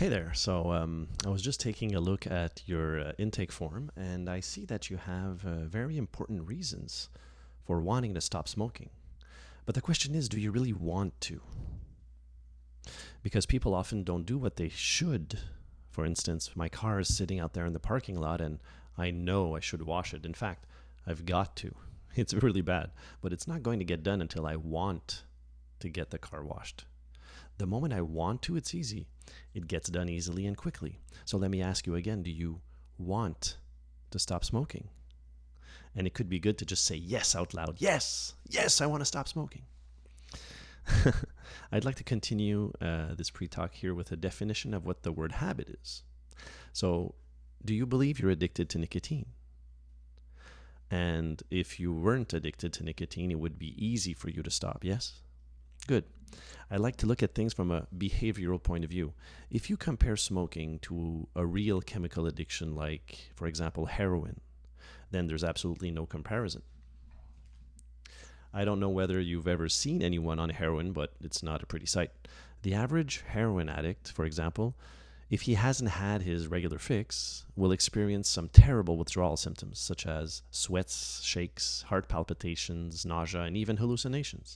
Hey there. I was just taking a look at your intake form, and I see that you have very important reasons for wanting to stop smoking. But the question is, do you really want to? Because people often don't do what they should. For instance, my car is sitting out there in the parking lot, and I know I should wash it. In fact, I've got to. It's really bad, but it's not going to get done until I want to get the car washed. The moment I want to, it's easy. It gets done easily and quickly. So let me ask you again, do you want to stop smoking? And it could be good to just say yes out loud. Yes, yes, I want to stop smoking. I'd like to continue this pre talk here with a definition of what the word habit is. So, do you believe you're addicted to nicotine? And if you weren't addicted to nicotine, it would be easy for you to stop, yes? Good. I like to look at things from a behavioral point of view. If you compare smoking to a real chemical addiction, like, for example, heroin, then there's absolutely no comparison. I don't know whether you've ever seen anyone on heroin, but it's not a pretty sight. The average heroin addict, for example, if he hasn't had his regular fix, will experience some terrible withdrawal symptoms, such as sweats, shakes, heart palpitations, nausea, and even hallucinations.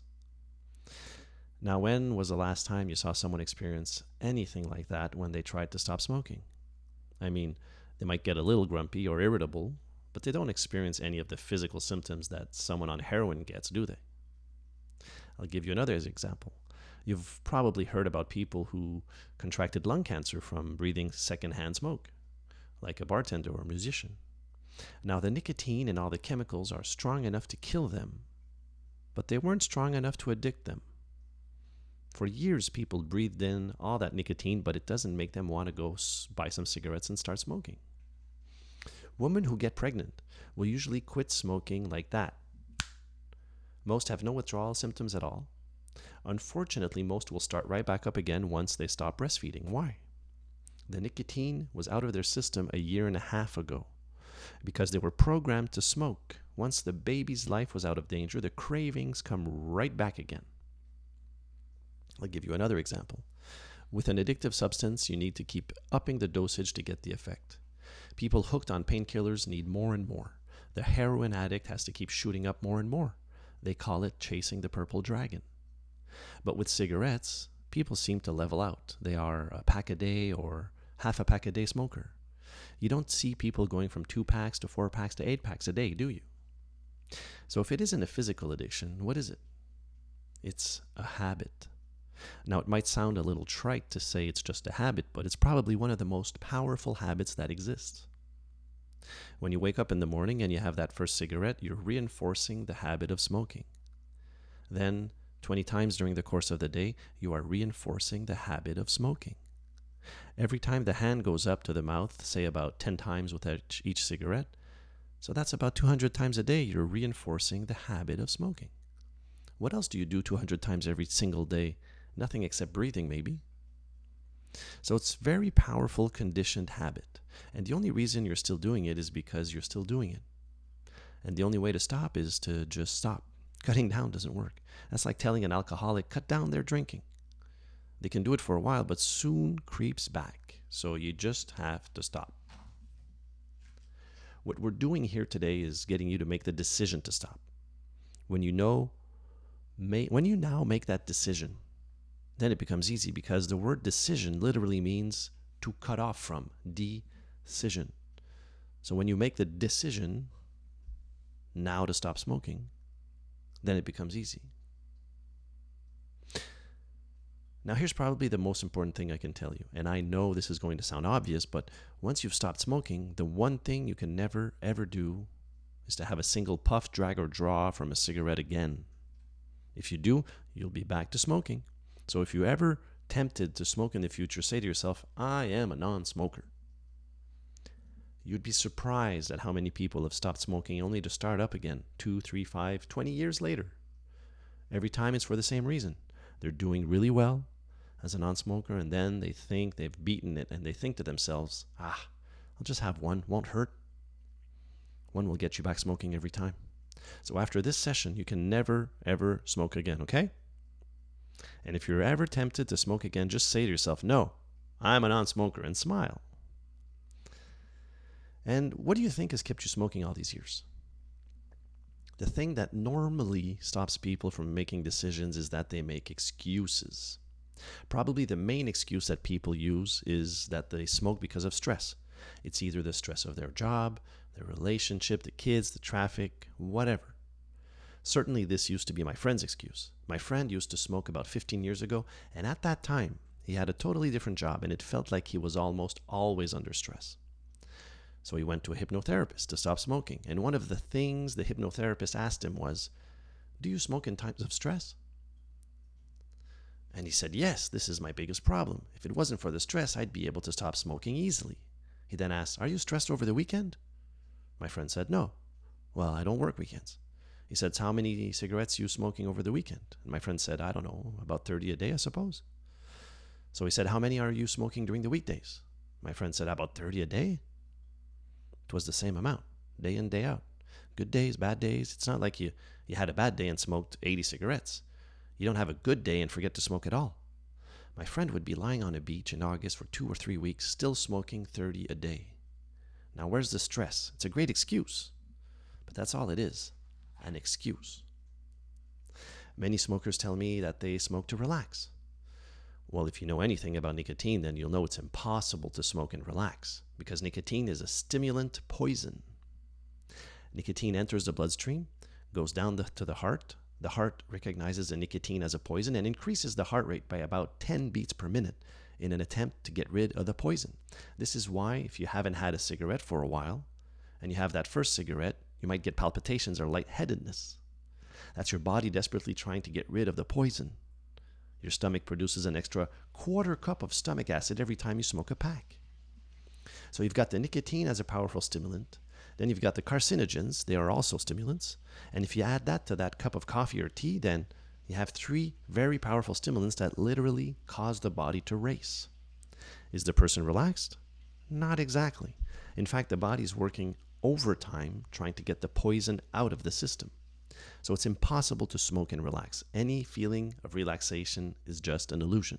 Now, when was the last time you saw someone experience anything like that when they tried to stop smoking? I mean, they might get a little grumpy or irritable, but they don't experience any of the physical symptoms that someone on heroin gets, do they? I'll give you another example. You've probably heard about people who contracted lung cancer from breathing secondhand smoke, like a bartender or a musician. Now, the nicotine and all the chemicals are strong enough to kill them, but they weren't strong enough to addict them. For years, people breathed in all that nicotine, but it doesn't make them want to go buy some cigarettes and start smoking. Women who get pregnant will usually quit smoking like that. Most have no withdrawal symptoms at all. Unfortunately, most will start right back up again once they stop breastfeeding. Why? The nicotine was out of their system a year and a half ago because they were programmed to smoke. Once the baby's life was out of danger, the cravings come right back again. I'll give you another example. With an addictive substance, you need to keep upping the dosage to get the effect. People hooked on painkillers need more and more. The heroin addict has to keep shooting up more and more. They call it chasing the purple dragon. But with cigarettes, people seem to level out. They are a pack a day or half a pack a day smoker. You don't see people going from 2 packs to 4 packs to 8 packs a day, do you? So if it isn't a physical addiction, what is it? It's a habit. Now, it might sound a little trite to say it's just a habit, but it's probably one of the most powerful habits that exists. When you wake up in the morning and you have that first cigarette, you're reinforcing the habit of smoking. Then, 20 times during the course of the day, you are reinforcing the habit of smoking. Every time the hand goes up to the mouth, say about 10 times with each cigarette, so that's about 200 times a day, you're reinforcing the habit of smoking. What else do you do 200 times every single day? Nothing except breathing, maybe. So it's very powerful conditioned habit. And the only reason you're still doing it is because you're still doing it. And the only way to stop is to just stop. Cutting down doesn't work. That's like telling an alcoholic, cut down their drinking. They can do it for a while, but soon creeps back. So you just have to stop. What we're doing here today is getting you to make the decision to stop. When you now make that decision, then it becomes easy because the word decision literally means to cut off from, decision. So when you make the decision now to stop smoking, then it becomes easy. Now here's probably the most important thing I can tell you, and I know this is going to sound obvious, but once you've stopped smoking, the one thing you can never ever do is to have a single puff, drag, or draw from a cigarette again. If you do, you'll be back to smoking. So if you're ever tempted to smoke in the future, say to yourself, I am a non-smoker. You'd be surprised at how many people have stopped smoking only to start up again 2, 3, 5, 20 years later. Every time it's for the same reason. They're doing really well as a non-smoker, and then they think they've beaten it, and they think to themselves, I'll just have one, won't hurt. One will get you back smoking every time. So after this session, you can never, ever smoke again, okay? And if you're ever tempted to smoke again, just say to yourself, no, I'm a non-smoker, and smile. And what do you think has kept you smoking all these years? The thing that normally stops people from making decisions is that they make excuses. Probably the main excuse that people use is that they smoke because of stress. It's either the stress of their job, their relationship, the kids, the traffic, whatever. Certainly, this used to be my friend's excuse. My friend used to smoke about 15 years ago, and at that time, he had a totally different job, and it felt like he was almost always under stress. So he went to a hypnotherapist to stop smoking, and one of the things the hypnotherapist asked him was, "Do you smoke in times of stress?" And he said, "Yes, this is my biggest problem. If it wasn't for the stress, I'd be able to stop smoking easily." He then asked, "Are you stressed over the weekend?" My friend said, "No." "Well, I don't work weekends." He said, "So how many cigarettes you smoking over the weekend?" And my friend said, "I don't know, about 30 a day, I suppose." So he said, "How many are you smoking during the weekdays?" My friend said, "About 30 a day." It was the same amount, day in, day out. Good days, bad days. It's not like you had a bad day and smoked 80 cigarettes. You don't have a good day and forget to smoke at all. My friend would be lying on a beach in August for 2 or 3 weeks, still smoking 30 a day. Now, where's the stress? It's a great excuse, but that's all it is, an excuse. Many smokers tell me that they smoke to relax. Well, if you know anything about nicotine, then you'll know it's impossible to smoke and relax, because nicotine is a stimulant poison. Nicotine enters the bloodstream, goes down to the heart. The heart recognizes the nicotine as a poison and increases the heart rate by about 10 beats per minute in an attempt to get rid of the poison. This is why, if you haven't had a cigarette for a while, and you have that first cigarette, you might get palpitations or lightheadedness. That's your body desperately trying to get rid of the poison. Your stomach produces an extra quarter cup of stomach acid every time you smoke a pack. So you've got the nicotine as a powerful stimulant. Then you've got the carcinogens. They are also stimulants. And if you add that to that cup of coffee or tea, then you have 3 very powerful stimulants that literally cause the body to race. Is the person relaxed? Not exactly. In fact, the body is working overtime trying to get the poison out of the system. So it's impossible to smoke and relax. Any feeling of relaxation is just an illusion.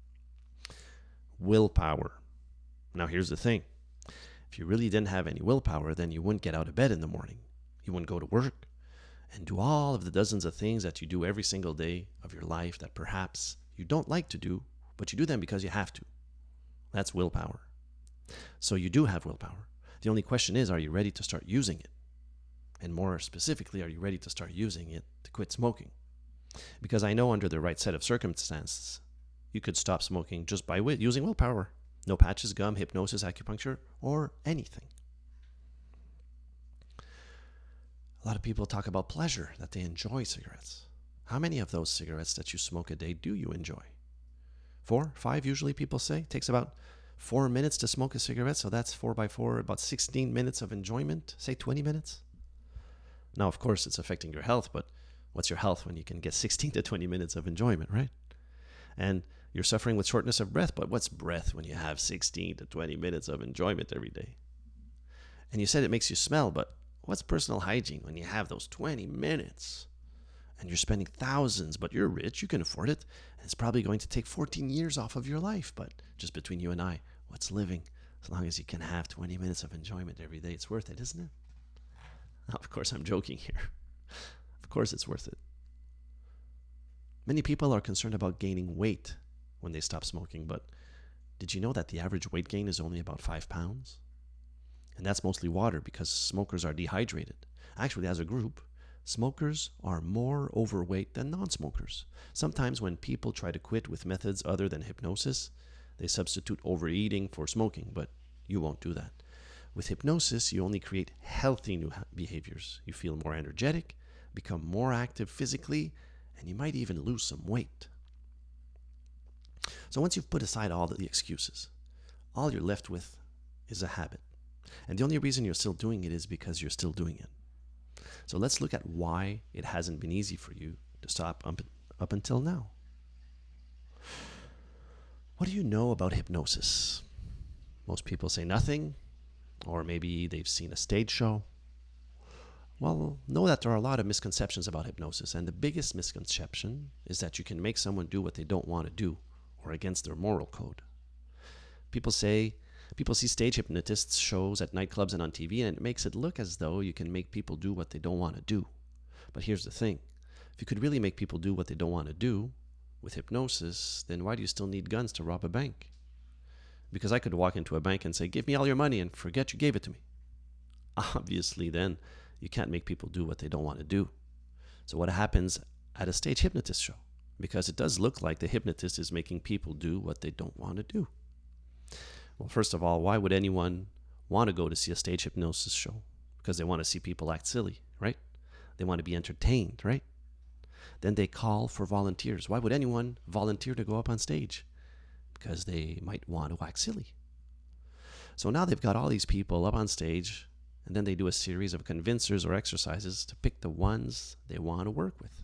Willpower. Now here's the thing. If you really didn't have any willpower, then you wouldn't get out of bed in the morning. You wouldn't go to work and do all of the dozens of things that you do every single day of your life that perhaps you don't like to do, but you do them because you have to. That's willpower. So you do have willpower. The only question is, are you ready to start using it? And more specifically, are you ready to start using it to quit smoking? Because I know under the right set of circumstances, you could stop smoking just by using willpower. No patches, gum, hypnosis, acupuncture, or anything. A lot of people talk about pleasure, that they enjoy cigarettes. How many of those cigarettes that you smoke a day do you enjoy? 4, 5 usually people say. It takes about 4 minutes to smoke a cigarette, so that's 4 by 4, about 16 minutes of enjoyment, say 20 minutes. Now, of course, it's affecting your health, but what's your health when you can get 16 to 20 minutes of enjoyment, right? And you're suffering with shortness of breath, but what's breath when you have 16 to 20 minutes of enjoyment every day? And you said it makes you smell, but what's personal hygiene when you have those 20 minutes? And you're spending thousands, but you're rich, you can afford it, and it's probably going to take 14 years off of your life. But just between you and I, what's living? As long as you can have 20 minutes of enjoyment every day, it's worth it, isn't it? Now, of course, I'm joking here. Of course, it's worth it. Many people are concerned about gaining weight when they stop smoking, but did you know that the average weight gain is only about 5 pounds? And that's mostly water because smokers are dehydrated. Actually, as a group, smokers are more overweight than non-smokers. Sometimes when people try to quit with methods other than hypnosis, they substitute overeating for smoking, but you won't do that. With hypnosis, you only create healthy new behaviors. You feel more energetic, become more active physically, and you might even lose some weight. So once you've put aside all the excuses, all you're left with is a habit. And the only reason you're still doing it is because you're still doing it. So let's look at why it hasn't been easy for you to stop up until now. What do you know about hypnosis? Most people say nothing, or maybe they've seen a stage show. Well, know that there are a lot of misconceptions about hypnosis, and the biggest misconception is that you can make someone do what they don't want to do or against their moral code. People see stage hypnotists shows at nightclubs and on TV, and it makes it look as though you can make people do what they don't want to do. But here's the thing. If you could really make people do what they don't want to do with hypnosis, then why do you still need guns to rob a bank? Because I could walk into a bank and say, give me all your money and forget you gave it to me. Obviously, then, you can't make people do what they don't want to do. So what happens at a stage hypnotist show? Because it does look like the hypnotist is making people do what they don't want to do. Well, first of all, why would anyone want to go to see a stage hypnosis show? Because they want to see people act silly, right? They want to be entertained, right? Then they call for volunteers. Why would anyone volunteer to go up on stage? Because they might want to act silly. So now they've got all these people up on stage, and then they do a series of convincers or exercises to pick the ones they want to work with.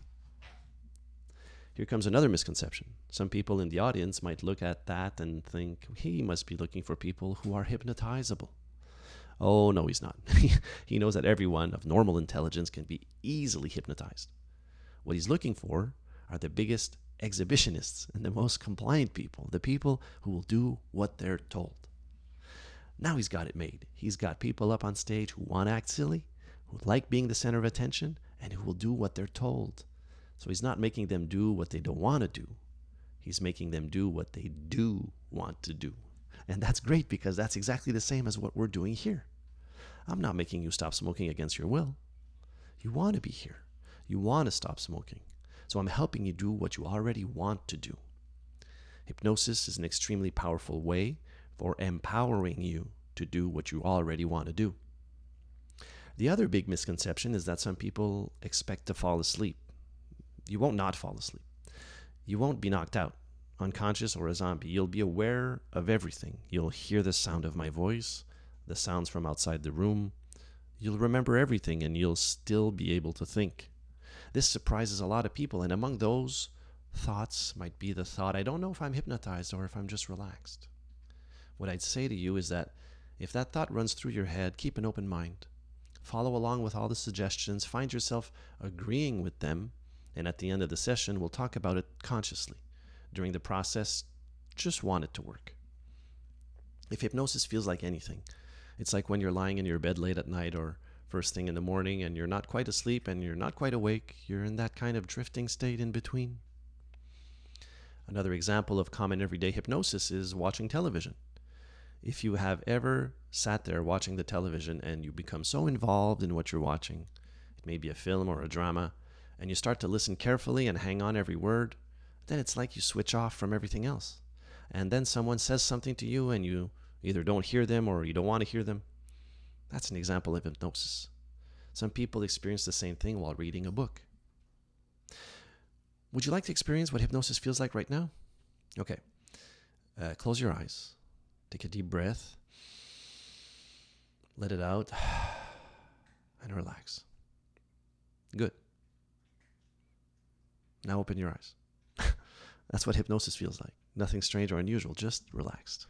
Here comes another misconception. Some people in the audience might look at that and think, he must be looking for people who are hypnotizable. Oh, no, he's not. He knows that everyone of normal intelligence can be easily hypnotized. What he's looking for are the biggest exhibitionists and the most compliant people, the people who will do what they're told. Now he's got it made. He's got people up on stage who want to act silly, who like being the center of attention, and who will do what they're told. So he's not making them do what they don't want to do. He's making them do what they do want to do. And that's great because that's exactly the same as what we're doing here. I'm not making you stop smoking against your will. You want to be here. You want to stop smoking. So I'm helping you do what you already want to do. Hypnosis is an extremely powerful way for empowering you to do what you already want to do. The other big misconception is that some people expect to fall asleep. You won't not fall asleep. You won't be knocked out, unconscious or a zombie. You'll be aware of everything. You'll hear the sound of my voice, the sounds from outside the room. You'll remember everything and you'll still be able to think. This surprises a lot of people, and among those thoughts might be the thought, I don't know if I'm hypnotized or if I'm just relaxed. What I'd say to you is that if that thought runs through your head, keep an open mind. Follow along with all the suggestions. Find yourself agreeing with them. And at the end of the session, we'll talk about it consciously. During the process, just want it to work. If hypnosis feels like anything, it's like when you're lying in your bed late at night or first thing in the morning and you're not quite asleep and you're not quite awake. You're in that kind of drifting state in between. Another example of common everyday hypnosis is watching television. If you have ever sat there watching the television and you become so involved in what you're watching, it may be a film or a drama, and you start to listen carefully and hang on every word, then it's like you switch off from everything else. And then someone says something to you and you either don't hear them or you don't want to hear them. That's an example of hypnosis. Some people experience the same thing while reading a book. Would you like to experience what hypnosis feels like right now? Okay. Close your eyes. Take a deep breath. Let it out. And relax. Good. Now open your eyes. That's what hypnosis feels like. Nothing strange or unusual, just relaxed.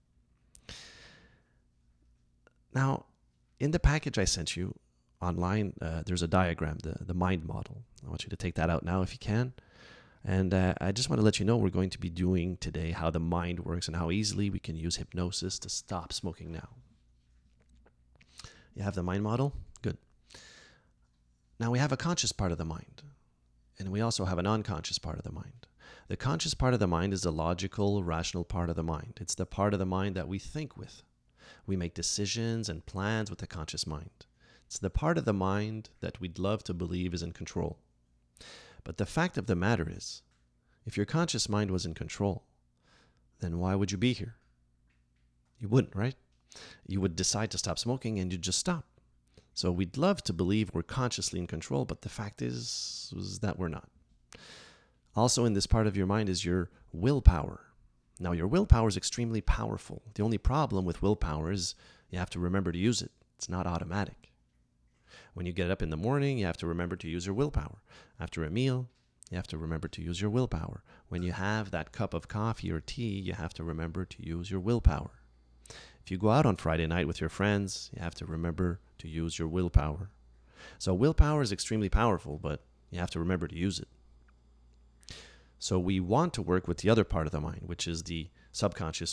Now, in the package I sent you online, there's a diagram, the mind model. I want you to take that out now if you can. And I just want to let you know we're going to be doing today how the mind works and how easily we can use hypnosis to stop smoking now. You have the mind model? Good. Now we have a conscious part of the mind. And we also have an unconscious part of the mind. The conscious part of the mind is the logical, rational part of the mind. It's the part of the mind that we think with. We make decisions and plans with the conscious mind. It's the part of the mind that we'd love to believe is in control. But the fact of the matter is, if your conscious mind was in control, then why would you be here? You wouldn't, right? You would decide to stop smoking and you'd just stop. So we'd love to believe we're consciously in control, but the fact is that we're not. Also in this part of your mind is your willpower. Now your willpower is extremely powerful. The only problem with willpower is you have to remember to use it. It's not automatic. When you get up in the morning, you have to remember to use your willpower. After a meal, you have to remember to use your willpower. When you have that cup of coffee or tea, you have to remember to use your willpower. If you go out on Friday night with your friends, you have to remember to use your willpower. So willpower is extremely powerful, but you have to remember to use it. So we want to work with the other part of the mind, which is the subconscious or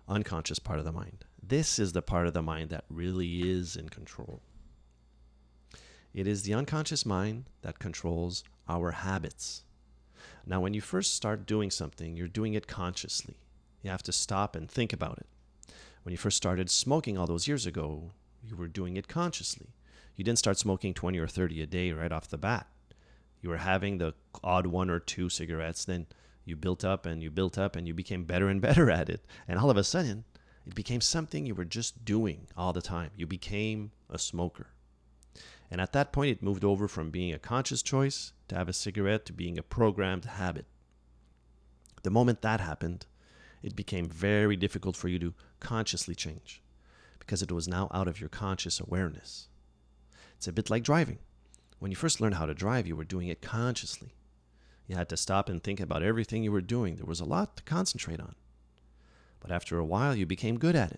unconscious part of the mind. This is the part of the mind that really is in control. It is the unconscious mind that controls our habits. Now, when you first start doing something, you're doing it consciously. You have to stop and think about it. When you first started smoking all those years ago, you were doing it consciously. You didn't start smoking 20 or 30 a day right off the bat. You were having the odd 1 or 2 cigarettes, then you built up and you built up and you became better and better at it. And all of a sudden, it became something you were just doing all the time. You became a smoker. And at that point, it moved over from being a conscious choice to have a cigarette to being a programmed habit. The moment that happened, it became very difficult for you to consciously change because it was now out of your conscious awareness. It's a bit like driving. When you first learned how to drive, you were doing it consciously. You had to stop and think about everything you were doing. There was a lot to concentrate on. But after a while, you became good at it.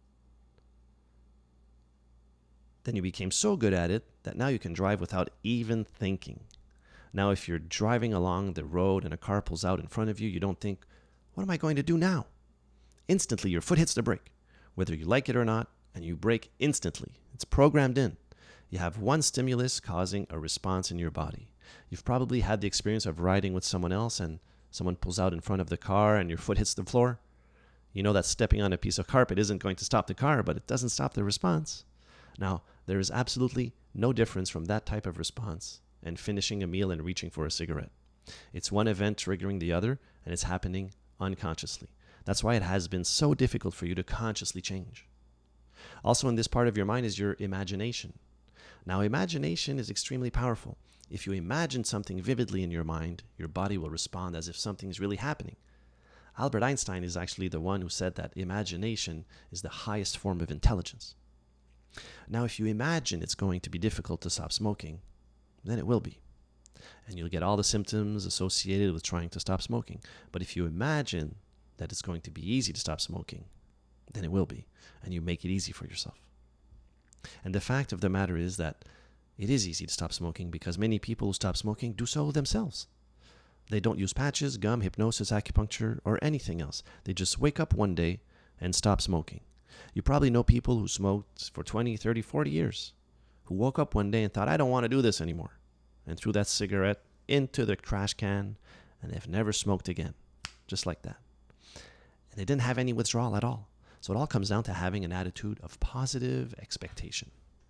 Then you became so good at it that now you can drive without even thinking. Now, if you're driving along the road and a car pulls out in front of you, you don't think, what am I going to do now? Instantly, your foot hits the brake, whether you like it or not, and you brake instantly. It's programmed in. You have one stimulus causing a response in your body. You've probably had the experience of riding with someone else and someone pulls out in front of the car and your foot hits the floor. You know that stepping on a piece of carpet isn't going to stop the car, but it doesn't stop the response. Now, there is absolutely no difference from that type of response and finishing a meal and reaching for a cigarette. It's one event triggering the other, and it's happening unconsciously. That's why it has been so difficult for you to consciously change. Also, in this part of your mind is your imagination. Now, imagination is extremely powerful. If you imagine something vividly in your mind, your body will respond as if something is really happening. Albert Einstein is actually the one who said that imagination is the highest form of intelligence. Now, if you imagine it's going to be difficult to stop smoking, then it will be. And you'll get all the symptoms associated with trying to stop smoking. But if you imagine that it's going to be easy to stop smoking, then it will be. And you make it easy for yourself. And the fact of the matter is that it is easy to stop smoking because many people who stop smoking do so themselves. They don't use patches, gum, hypnosis, acupuncture, or anything else. They just wake up one day and stop smoking. You probably know people who smoked for 20, 30, 40 years, who woke up one day and thought, I don't want to do this anymore, and threw that cigarette into the trash can, and they've never smoked again, just like that. And they didn't have any withdrawal at all. So it all comes down to having an attitude of positive expectation.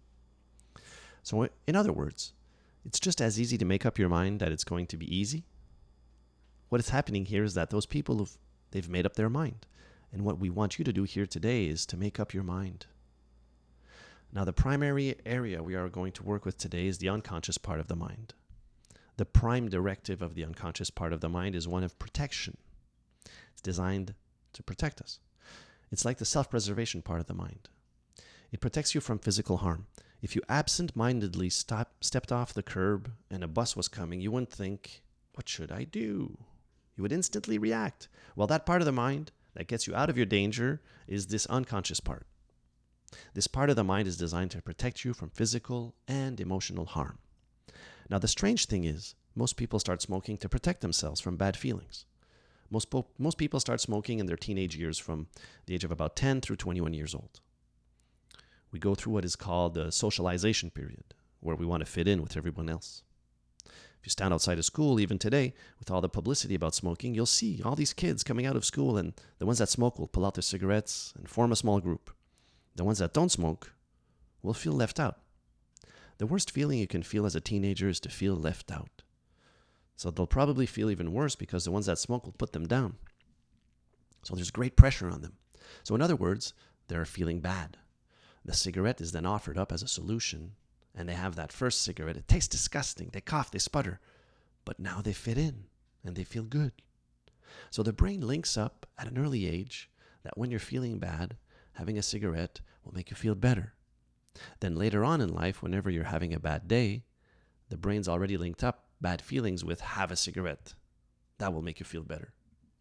So in other words, it's just as easy to make up your mind that it's going to be easy. What is happening here is that those people, they've made up their mind. And what we want you to do here today is to make up your mind. Now, the primary area we are going to work with today is the unconscious part of the mind. The prime directive of the unconscious part of the mind is one of protection. It's designed to protect us. It's like the self-preservation part of the mind. It protects you from physical harm. If you absent-mindedly stepped off the curb and a bus was coming, you wouldn't think, what should I do? You would instantly react. Well, that part of the mind that gets you out of your danger is this unconscious part. This part of the mind is designed to protect you from physical and emotional harm. Now, the strange thing is, most people start smoking to protect themselves from bad feelings. Most people start smoking in their teenage years from the age of about 10 through 21 years old. We go through what is called the socialization period, where we want to fit in with everyone else. If you stand outside of school, even today, with all the publicity about smoking, you'll see all these kids coming out of school, and the ones that smoke will pull out their cigarettes and form a small group. The ones that don't smoke will feel left out. The worst feeling you can feel as a teenager is to feel left out. So they'll probably feel even worse because the ones that smoke will put them down. So there's great pressure on them. So in other words, they're feeling bad. The cigarette is then offered up as a solution, and they have that first cigarette. It tastes disgusting. They cough, they sputter. But now they fit in, and they feel good. So the brain links up at an early age that when you're feeling bad, having a cigarette will make you feel better. Then later on in life, whenever you're having a bad day, the brain's already linked up bad feelings with have a cigarette. That will make you feel better.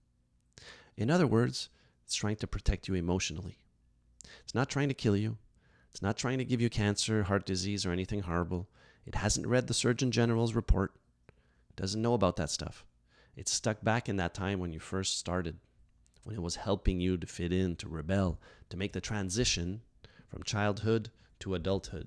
In other words, it's trying to protect you emotionally. It's not trying to kill you. It's not trying to give you cancer, heart disease, or anything horrible. It hasn't read the Surgeon General's report. It doesn't know about that stuff. It's stuck back in that time when you first started, when it was helping you to fit in, to rebel, to make the transition from childhood to adulthood.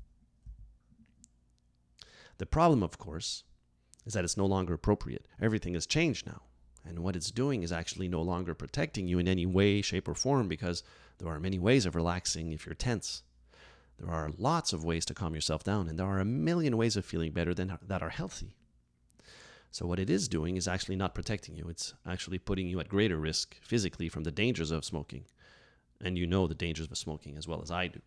The problem, of course, is that it's no longer appropriate. Everything has changed now. And what it's doing is actually no longer protecting you in any way, shape, or form, because there are many ways of relaxing if you're tense. There are lots of ways to calm yourself down, and there are a million ways of feeling better that are healthy. So what it is doing is actually not protecting you. It's actually putting you at greater risk physically from the dangers of smoking. And you know the dangers of smoking as well as I do.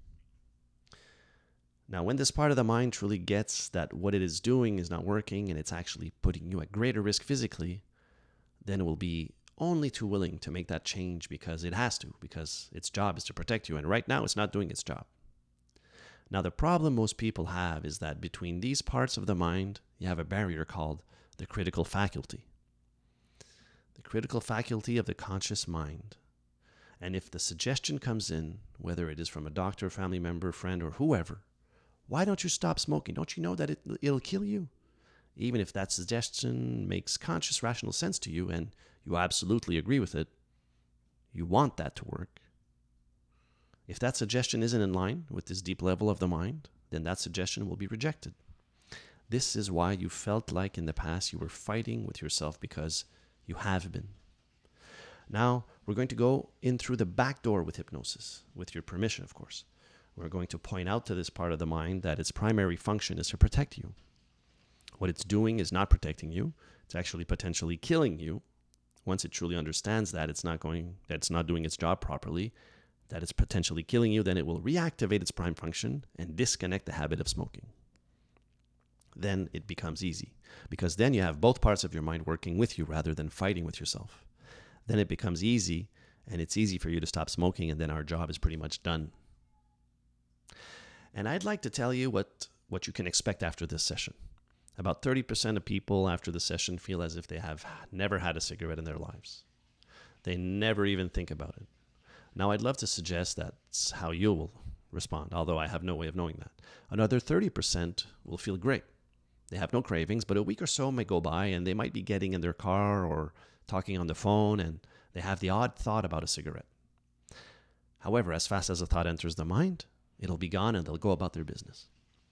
Now, when this part of the mind truly gets that what it is doing is not working and it's actually putting you at greater risk physically, then it will be only too willing to make that change because it has to, because its job is to protect you. And right now, it's not doing its job. Now, the problem most people have is that between these parts of the mind, you have a barrier called the critical faculty. The critical faculty of the conscious mind. And if the suggestion comes in, whether it is from a doctor, family member, friend, or whoever, why don't you stop smoking? Don't you know that it'll kill you? Even if that suggestion makes conscious, rational sense to you and you absolutely agree with it, you want that to work. If that suggestion isn't in line with this deep level of the mind, then that suggestion will be rejected. This is why you felt like in the past you were fighting with yourself, because you have been. Now, we're going to go in through the back door with hypnosis, with your permission, of course. We're going to point out to this part of the mind that its primary function is to protect you. What it's doing is not protecting you. It's actually potentially killing you. Once it truly understands that it's not doing its job properly, that it's potentially killing you, then it will reactivate its prime function and disconnect the habit of smoking. Then it becomes easy, because then you have both parts of your mind working with you rather than fighting with yourself. Then it becomes easy, and it's easy for you to stop smoking, and then our job is pretty much done. And I'd like to tell you what you can expect after this session. About 30% of people after the session feel as if they have never had a cigarette in their lives. They never even think about it. Now, I'd love to suggest that's how you will respond, although I have no way of knowing that. Another 30% will feel great. They have no cravings, but a week or so may go by and they might be getting in their car or talking on the phone and they have the odd thought about a cigarette. However, as fast as a thought enters the mind, it'll be gone and they'll go about their business.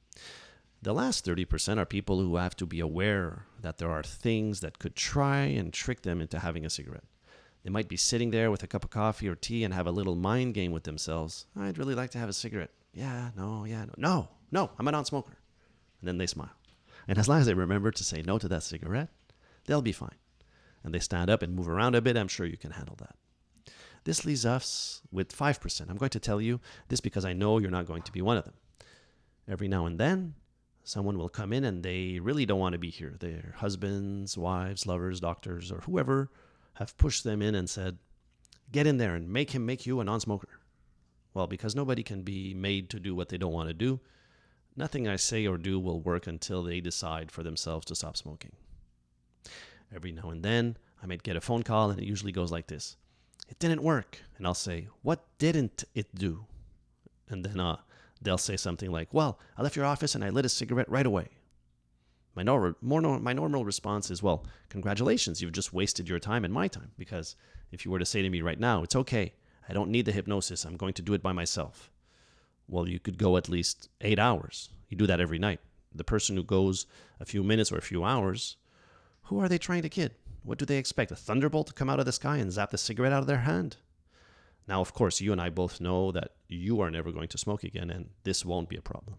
The last 30% are people who have to be aware that there are things that could try and trick them into having a cigarette. They might be sitting there with a cup of coffee or tea and have a little mind game with themselves. I'd really like to have a cigarette. No, I'm a non-smoker. And then they smile. And as long as they remember to say no to that cigarette, they'll be fine. And they stand up and move around a bit. I'm sure you can handle that. This leaves us with 5%. I'm going to tell you this because I know you're not going to be one of them. Every now and then, someone will come in and they really don't want to be here. Their husbands, wives, lovers, doctors, or whoever have pushed them in and said, get in there and make you a non-smoker. Well, because nobody can be made to do what they don't want to do, nothing I say or do will work until they decide for themselves to stop smoking. Every now and then, I might get a phone call and it usually goes like this. It didn't work. And I'll say, what didn't it do? And then they'll say something like, well, I left your office and I lit a cigarette right away. My normal response is, well, congratulations, you've just wasted your time and my time. Because if you were to say to me right now, it's okay, I don't need the hypnosis, I'm going to do it by myself. Well, you could go at least 8 hours. You do that every night. The person who goes a few minutes or a few hours, who are they trying to kid? What do they expect? A thunderbolt to come out of the sky and zap the cigarette out of their hand? Now, of course, you and I both know that you are never going to smoke again, and this won't be a problem.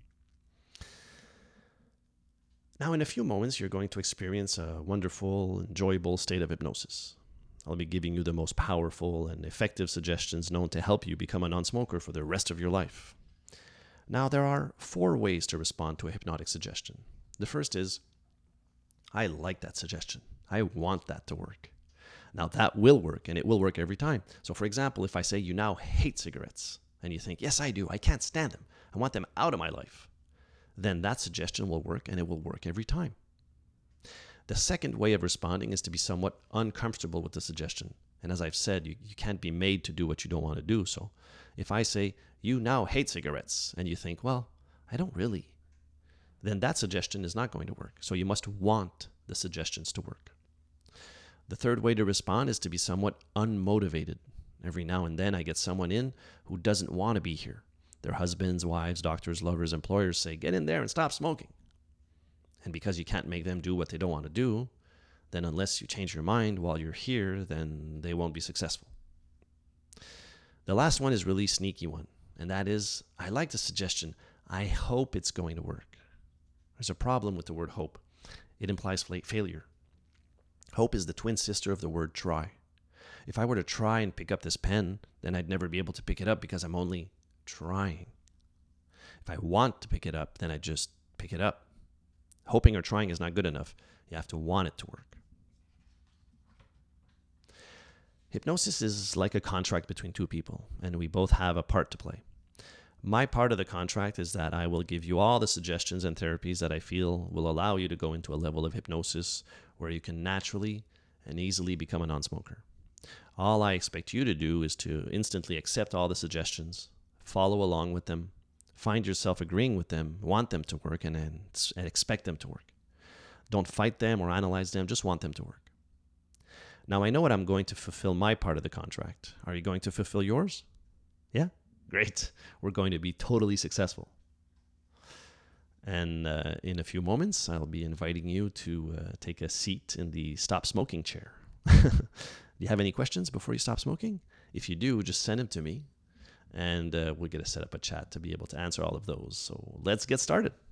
Now, in a few moments, you're going to experience a wonderful, enjoyable state of hypnosis. I'll be giving you the most powerful and effective suggestions known to help you become a non-smoker for the rest of your life. Now, there are 4 ways to respond to a hypnotic suggestion. The first is, I like that suggestion. I want that to work. Now, that will work, and it will work every time. So, for example, if I say you now hate cigarettes, and you think, yes, I do, I can't stand them, I want them out of my life, then that suggestion will work, and it will work every time. The second way of responding is to be somewhat uncomfortable with the suggestion. And as I've said, you can't be made to do what you don't want to do. So if I say, you now hate cigarettes, and you think, well, I don't really, then that suggestion is not going to work. So you must want the suggestions to work. The third way to respond is to be somewhat unmotivated. Every now and then I get someone in who doesn't want to be here. Their husbands, wives, doctors, lovers, employers say, get in there and stop smoking. And because you can't make them do what they don't want to do, then unless you change your mind while you're here, then they won't be successful. The last one is really sneaky one, and that is, I like the suggestion, I hope it's going to work. There's a problem with the word hope. It implies failure. Hope is the twin sister of the word try. If I were to try and pick up this pen, then I'd never be able to pick it up because I'm only trying. If I want to pick it up, then I just pick it up. Hoping or trying is not good enough. You have to want it to work. Hypnosis is like a contract between two people, and we both have a part to play. My part of the contract is that I will give you all the suggestions and therapies that I feel will allow you to go into a level of hypnosis where you can naturally and easily become a non-smoker. All I expect you to do is to instantly accept all the suggestions, follow along with them, find yourself agreeing with them, want them to work, and expect them to work. Don't fight them or analyze them, just want them to work. Now, I know what I'm going to fulfill my part of the contract. Are you going to fulfill yours? Yeah? Great. We're going to be totally successful. And in a few moments, I'll be inviting you to take a seat in the stop smoking chair. Do you have any questions before you stop smoking? If you do, just send them to me, and we'll get to set up a chat to be able to answer all of those. So let's get started.